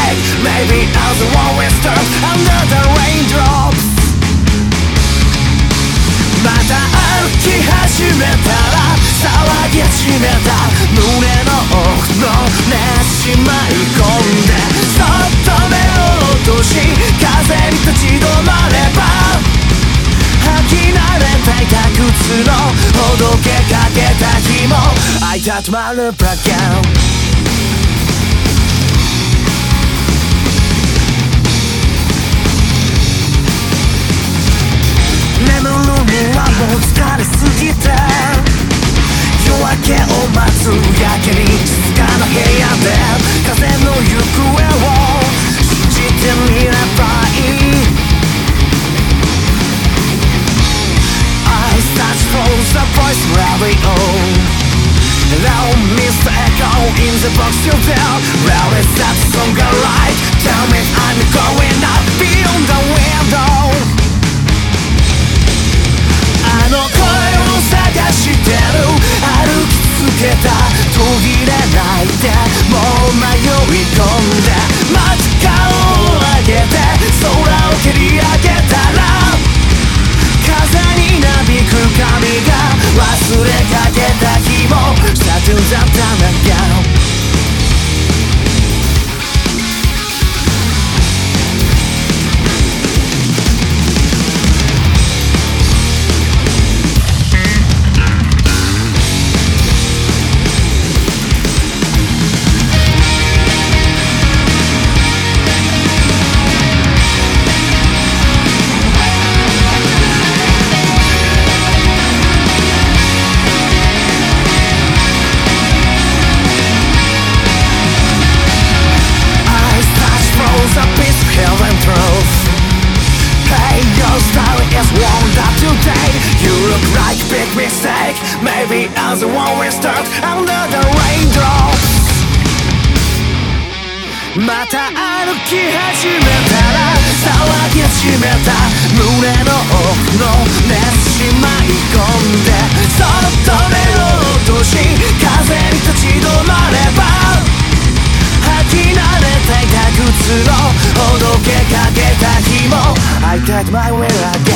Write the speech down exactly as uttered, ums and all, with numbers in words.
mistake. Maybe I was the one we stuck under the raindrops. また歩き始めたら騒ぎ始めた胸の奥の熱しまい込んでそっと目を落とし風に立ち止まれば履き慣れていた靴のほどけかけた日も I touch my love again眠るにはもう疲れすぎて夜明けを待つやけに静かな部屋で風の行方を信じてみればいい I search for the voice radio Allow me to echo in the box you're there Where is that song alright? Tell me I'm going up beyond the window あの声を探してる歩きつけた途切れないでもう迷い込んで街角を上げて空を蹴り上げたら風になびく髪が忘れかけた日も Starting the time again Mistake. Maybe I'm the one we stuck under the raindrops また歩き始めたら騒ぎ始めた胸の奥の熱しまい込んでそっと目を落とし風に立ち止まれば履き慣れていた靴のほどけかけた日も I take my way again